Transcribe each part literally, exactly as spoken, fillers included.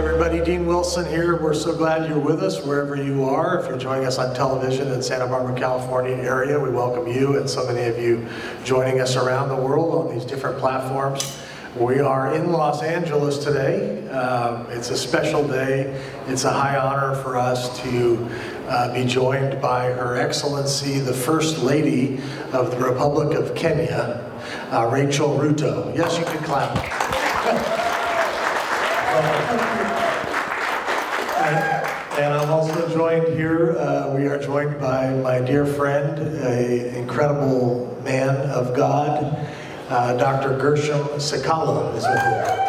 everybody. Dean Wilson here. We're so glad you're with us wherever you are. If you're joining us on television in Santa Barbara, California area, we welcome you and so many of you joining us around the world on these different platforms. We are in Los Angeles today. Um, it's a special day. It's a high honor for us to uh, be joined by Her Excellency, the First Lady of the Republic of Kenya, uh, Rachel Ruto. Yes, you can clap. And I'm also joined here, uh, we are joined by my dear friend, an incredible man of God, uh, Doctor Gershom Sakala is with me.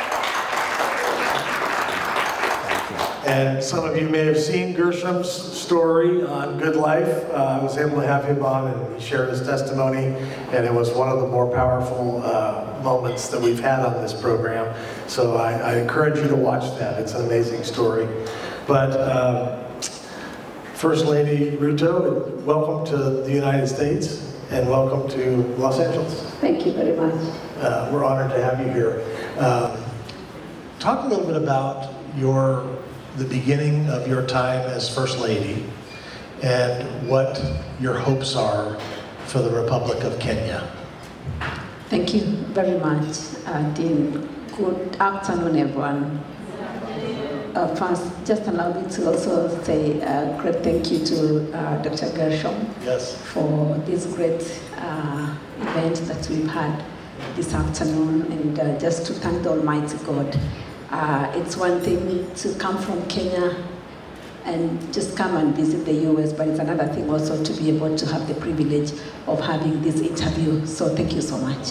And some of you may have seen Gershom's story on Good Life. Uh, I was able to have him on and he shared his testimony, and it was one of the more powerful uh, moments that we've had on this program. So I, I encourage you to watch that. It's an amazing story. But um, First Lady Ruto, welcome to the United States and welcome to Los Angeles. Thank you very much. Uh, we're honored to have you here. Um, talk a little bit about your the beginning of your time as First Lady and what your hopes are for the Republic of Kenya. Thank you very much, uh, Dean. Good afternoon, everyone. Uh, first, just allow me to also say a great thank you to uh, Doctor Gershom yes. for this great uh, event that we've had this afternoon, and uh, just to thank the Almighty God. Uh, it's one thing to come from Kenya and just come and visit the U S, but it's another thing also to be able to have the privilege of having this interview. So thank you so much.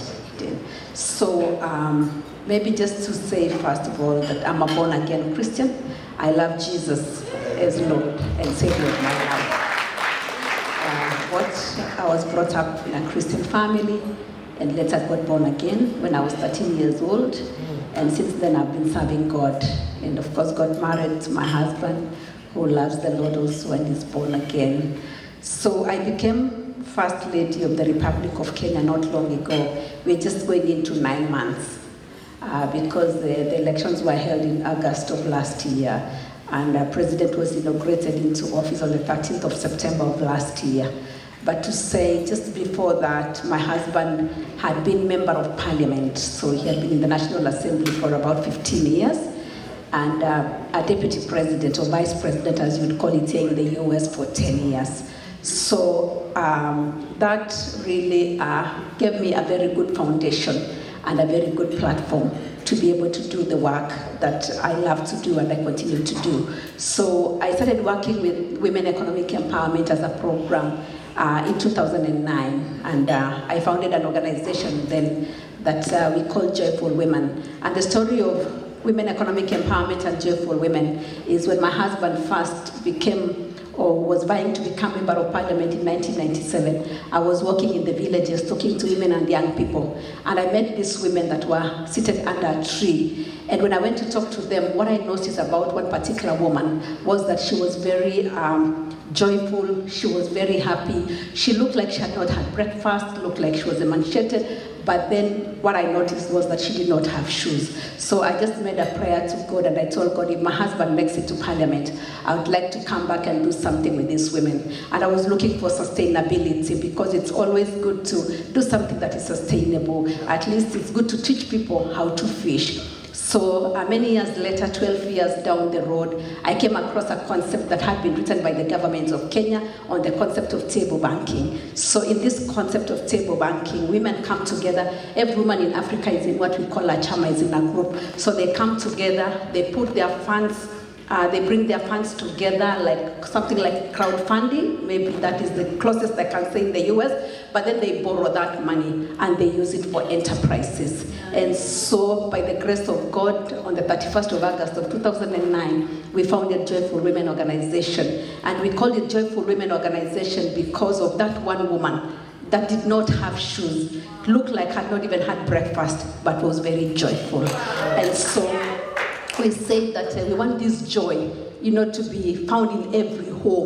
So um, maybe just to say, first of all, that I'm a born-again Christian. I love Jesus as Lord and Savior of my life. Uh, what, I was brought up in a Christian family and later got born again when I was thirteen years old. And since then I've been serving God. And of course got married to my husband who loves the Lord also and is born again. So I became First Lady of the Republic of Kenya not long ago. We're just going into nine months uh, because the, the elections were held in August of last year, and the president was inaugurated into office on the thirteenth of September of last year. But to say, just before that, my husband had been member of parliament, so he had been in the National Assembly for about fifteen years, and uh, a deputy president, or vice president, as you would call it here in the U S, for ten years. So um, that really uh, gave me a very good foundation and a very good platform to be able to do the work that I love to do and I continue to do. So I started working with Women Economic Empowerment as a program uh, in two thousand nine, and uh, I founded an organization then that uh, we call Joyful Women. And the story of Women Economic Empowerment and Joyful Women is when my husband first became or was vying to become member of parliament in nineteen ninety-seven, I was working in the villages talking to women and young people. And I met these women that were seated under a tree. And when I went to talk to them, what I noticed about one particular woman was that she was very um, joyful, she was very happy. She looked like she had not had breakfast, looked like she was emaciated. But then what I noticed was that she did not have shoes. So I just made a prayer to God and I told God, if my husband makes it to parliament, I would like to come back and do something with these women. And I was looking for sustainability because it's always good to do something that is sustainable. At least it's good to teach people how to fish. So uh, many years later, twelve years down the road, I came across a concept that had been written by the government of Kenya on the concept of table banking. So in this concept of table banking, women come together. Every woman in Africa is in what we call a chama, is in a group. So they come together, they put their funds, uh, they bring their funds together, like something like crowdfunding. Maybe that is the closest I can say in the U S. But then they borrow that money and they use it for enterprises. And so, by the grace of God, on the thirty-first of August of two thousand nine, we founded Joyful Women Organization. And we called it Joyful Women Organization because of that one woman that did not have shoes, looked like had not even had breakfast, but was very joyful. And so, we say that uh, we want this joy, you know, to be found in every home,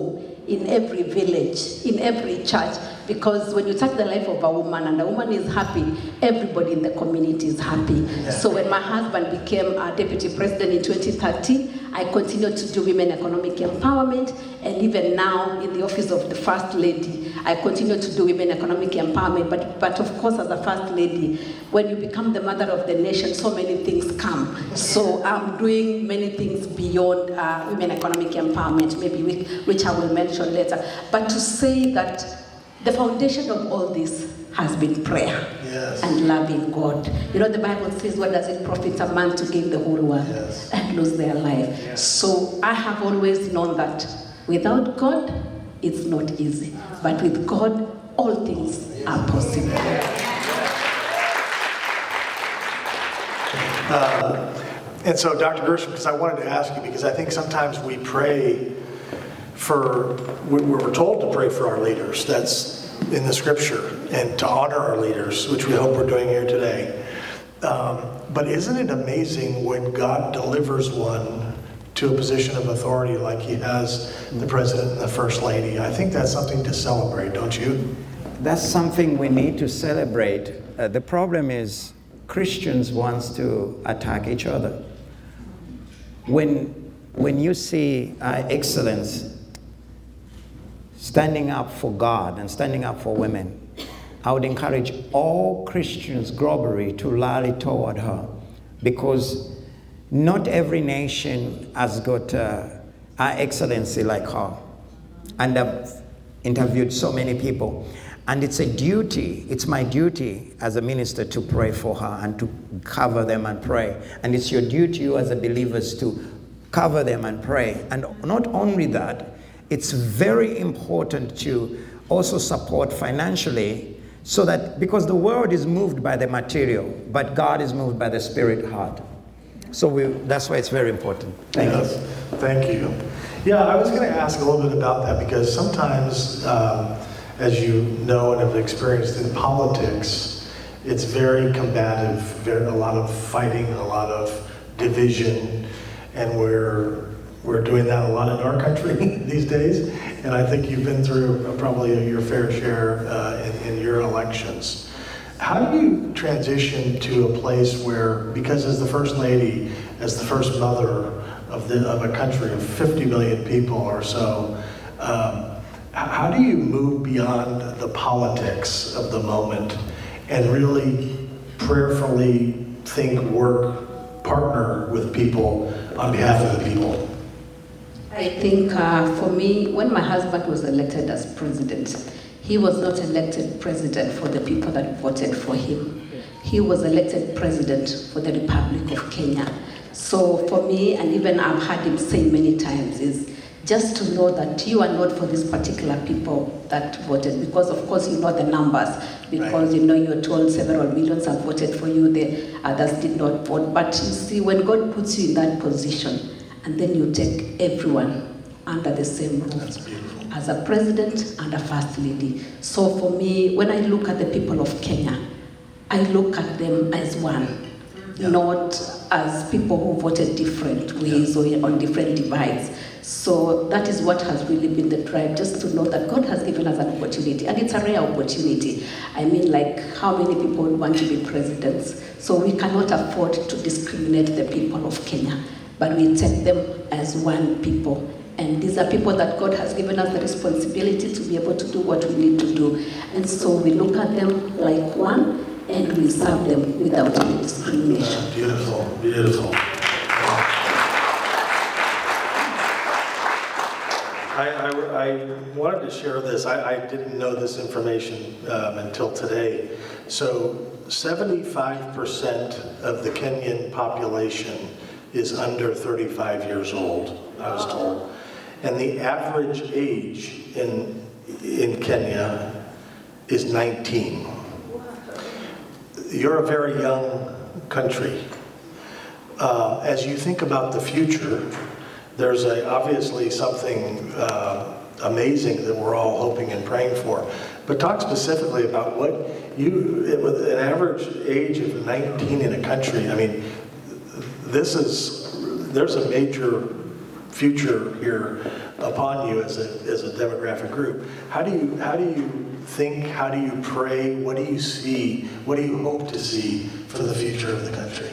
in every village, in every church, because when you touch the life of a woman and a woman is happy, everybody in the community is happy. Yeah. So when my husband became a deputy president in twenty thirteen, I continued to do women economic empowerment, and even now in the office of the First Lady, I continue to do women economic empowerment, but, but of course as a First Lady, when you become the mother of the nation, so many things come. So I'm doing many things beyond uh, women economic empowerment, maybe which, which I will mention later. But to say that the foundation of all this has been prayer. Yes. And loving God. You know, the Bible says, what does it profit a man to gain the whole world? Yes. And lose their life? Yes. So I have always known that without God, it's not easy. But with God, all things yes. are possible. Uh, and so, Doctor Gershom, because I wanted to ask you, because I think sometimes we pray for, we're told to pray for our leaders. That's in the scripture, and to honor our leaders, which we hope we're doing here today. Um, but isn't it amazing when God delivers one to a position of authority like he has the president and the first lady? I think that's something to celebrate, don't you? That's something we need to celebrate. Uh, the problem is Christians want to attack each other. When, when you see uh, excellence standing up for God and standing up for women, I would encourage all Christians globally to rally toward her, because not every nation has got uh, our excellency like her. And I've interviewed so many people. And it's a duty, it's my duty as a minister to pray for her and to cover them and pray. And it's your duty, you as a believers, to cover them and pray. And not only that, it's very important to also support financially, so that, because the world is moved by the material, but God is moved by the spirit heart. So we, that's why it's very important. Thank yes. you. Thank you. Yeah, I was going to ask a little bit about that, because sometimes, um, as you know and have experienced in politics, it's very combative, very, a lot of fighting, a lot of division, and we're We're doing that a lot in our country these days, and I think you've been through probably your fair share uh, in, in your elections. How do you transition to a place where, because as the First Lady, as the first mother of, the, of a country of fifty million people or so, um, how do you move beyond the politics of the moment and really prayerfully think, work, partner with people on behalf of the people? I think uh, for me, when my husband was elected as president, he was not elected president for the people that voted for him. He was elected president for the Republic of Kenya. So for me, and even I've heard him say many times, is just to know that you are not for these particular people that voted, because of course you know the numbers, because right. you know you're told several millions have voted for you, the others did not vote. But you see, when God puts you in that position, and then you take everyone under the same roof as a president and a first lady. So for me, when I look at the people of Kenya, I look at them as one, yeah. not as people who voted different ways yeah. or on different divides. So that is what has really been the drive, just to know that God has given us an opportunity, and it's a rare opportunity. I mean, like, how many people want to be presidents? So we cannot afford to discriminate the people of Kenya, but we take them as one people. And these are people that God has given us the responsibility to be able to do what we need to do. And so we look at them like one, and we serve them without any discrimination. Uh, beautiful, beautiful. I, I, I wanted to share this. I, I didn't know this information um, until today. So seventy-five percent of the Kenyan population is under thirty-five years old, I was told. And the average age in, in Kenya is nineteen. You're a very young country. Uh, as you think about the future, there's a, obviously something uh, amazing that we're all hoping and praying for. But talk specifically about what you, with an average age of nineteen in a country, I mean, this is, there's a major future here upon you as a, as a demographic group. How do you, how do you think, how do you pray, what do you see, what do you hope to see for the future of the country?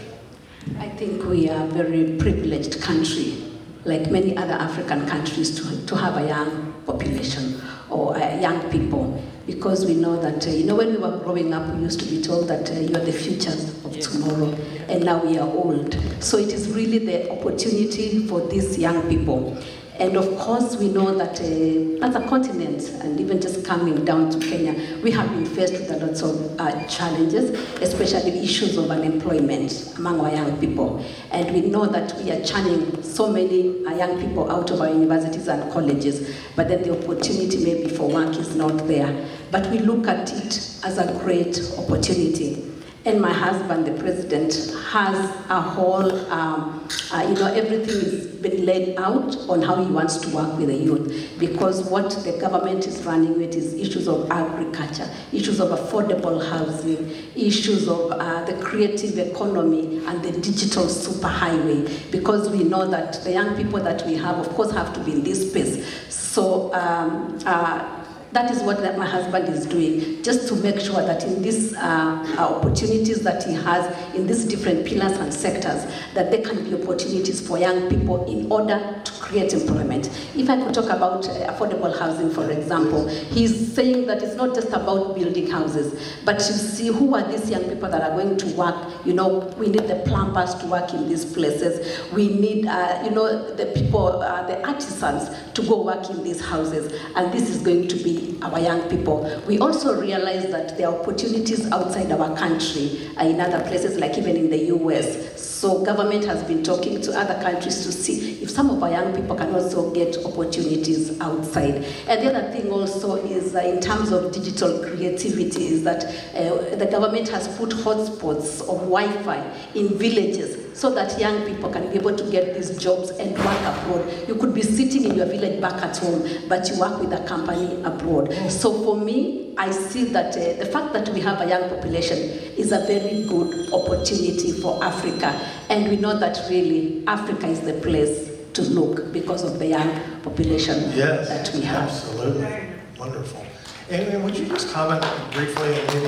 I think we are a very privileged country, like many other African countries, to, to have a young population or uh, young people, because we know that, uh, you know, when we were growing up, we used to be told that uh, you are the future of tomorrow, and now we are old. So it is really the opportunity for these young people. And of course, we know that uh, as a continent, and even just coming down to Kenya, we have been faced with a lot of uh, challenges, especially issues of unemployment among our young people. And we know that we are churning so many uh, young people out of our universities and colleges, but then the opportunity maybe for work is not there. But we look at it as a great opportunity. And my husband, the president, has a whole, um, uh, you know, everything has been laid out on how he wants to work with the youth. Because what the government is running with is issues of agriculture, issues of affordable housing, issues of uh, the creative economy and the digital superhighway. Because we know that the young people that we have, of course, have to be in this space. So, um, uh, that is what that my husband is doing, just to make sure that in these uh, uh, opportunities that he has in these different pillars and sectors, that there can be opportunities for young people in order to create employment. If I could talk about uh, affordable housing, for example, he's saying that it's not just about building houses, but to see who are these young people that are going to work. You know, we need the plumbers to work in these places. We need, uh, you know, the people, uh, the artisans to go work in these houses, and this is going to be our young people. We also realize that there are opportunities outside our country, uh, in other places, like even in the U S. So government has been talking to other countries to see if some of our young people can also get opportunities outside. And the other thing also is uh, in terms of digital creativity is that uh, the government has put hotspots of Wi-Fi in villages so that young people can be able to get these jobs and work abroad. You could be sitting in your village back at home, but you work with a company abroad. So for me, I see that uh, the fact that we have a young population is a very good opportunity for Africa. And we know that really Africa is the place to look because of the young population yes, that we have. Absolutely. Wonderful. And, and would you just comment briefly, maybe,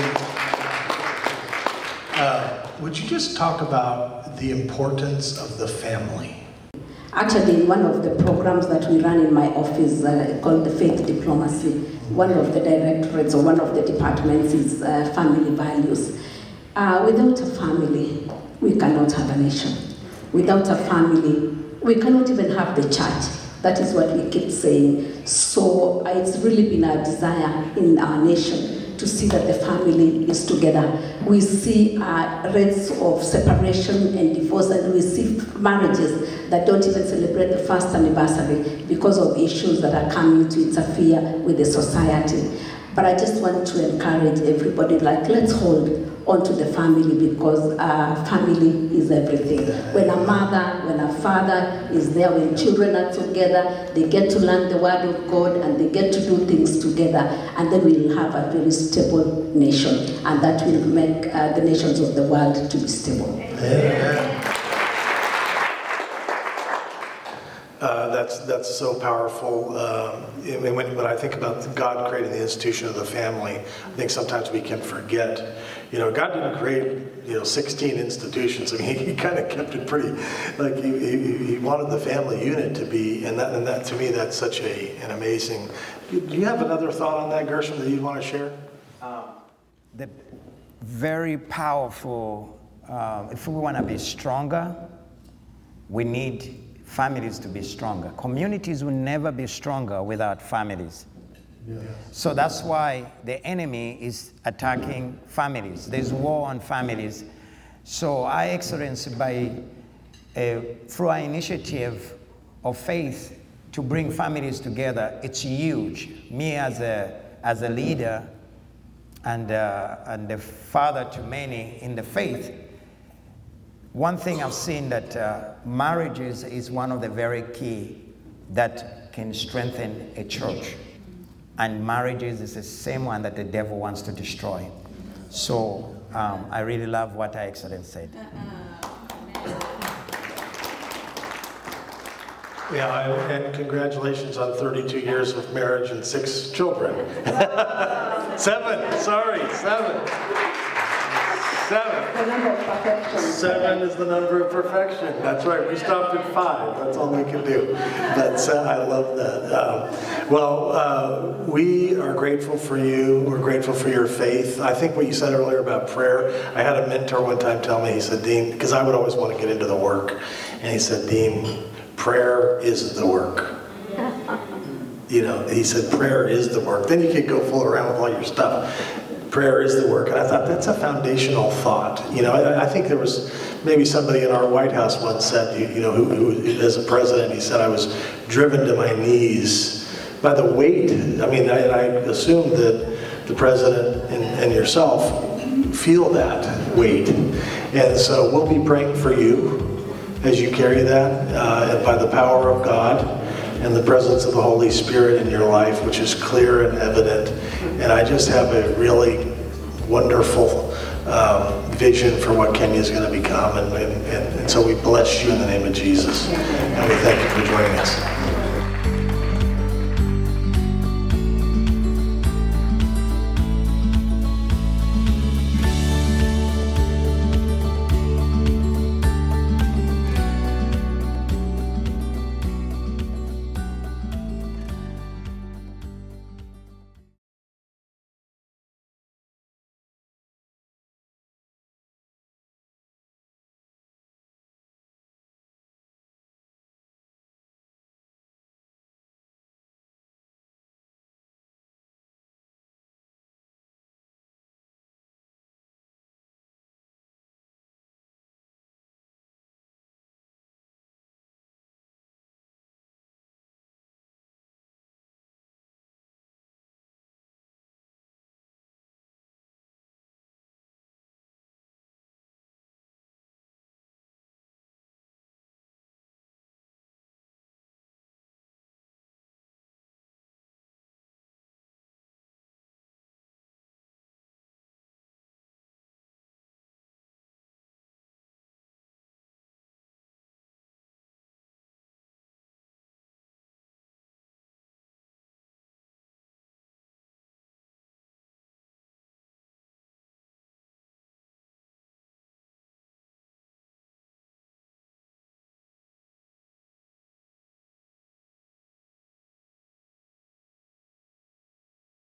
uh, would you just talk about the importance of the family? Actually, in one of the programs that we run in my office uh, called the Faith Diplomacy, one of the directorates or one of the departments is uh, family values. Uh, without a family, we cannot have a nation. Without a family, we cannot even have the church. That is what we keep saying. So uh, it's really been our desire in our nation to see that the family is together. We see uh, rates of separation and divorce, and we see marriages that don't even celebrate the first anniversary because of issues that are coming to interfere with the society. But I just want to encourage everybody, like, let's hold onto the family, because uh, family is everything. When a mother, when a father is there, when children are together, they get to learn the word of God and they get to do things together, and then we'll have a very stable nation, and that will make uh, the nations of the world to be stable. Amen. Uh, that's that's so powerful. Um, when, when I think about God creating the institution of the family, I think sometimes we can forget. You know, God didn't create, you know, sixteen institutions. I mean, he, he kind of kept it pretty, like he, he, he wanted the family unit to be, and that, and that to me, that's such a an amazing. Do you have another thought on that, Gershom, that you want to share? Um, the very powerful. Um, if we want to be stronger, we need families to be stronger. Communities will never be stronger without families. Yes. So that's why the enemy is attacking families. There's war on families. So our Excellency, by uh, through our initiative of faith to bring families together, it's huge. Me as a as a leader and uh, and the father to many in the faith, one thing I've seen that uh, marriages is one of the very key that can strengthen a church. And marriages is the same one that the devil wants to destroy. So um, I really love what Our Excellency said. Yeah, I- and congratulations on thirty-two years of marriage and six children. Seven, sorry, seven. Seven. The number of perfection. Seven is the number of perfection. That's right. We stopped at five. That's all we can do. That's uh, I love that. Um, well, uh, we are grateful for you. We're grateful for your faith. I think what you said earlier about prayer. I had a mentor one time tell me. He said, Dean, because I would always want to get into the work, and he said, Dean, prayer is the work. You know, he said, prayer is the work. Then you can go fool around with all your stuff. Prayer is the work. And I thought that's a foundational thought. You know, I, I think there was maybe somebody in our White House once said, you, you know, who, who, as a president, he said, I was driven to my knees by the weight. I mean, I, I assume that the president and, and yourself feel that weight. And so we'll be praying for you as you carry that uh, by the power of God and the presence of the Holy Spirit in your life, which is clear and evident. And I just have a really wonderful um, vision for what Kenya is going to become. And, and, and so we bless you in the name of Jesus. And we thank you for joining us.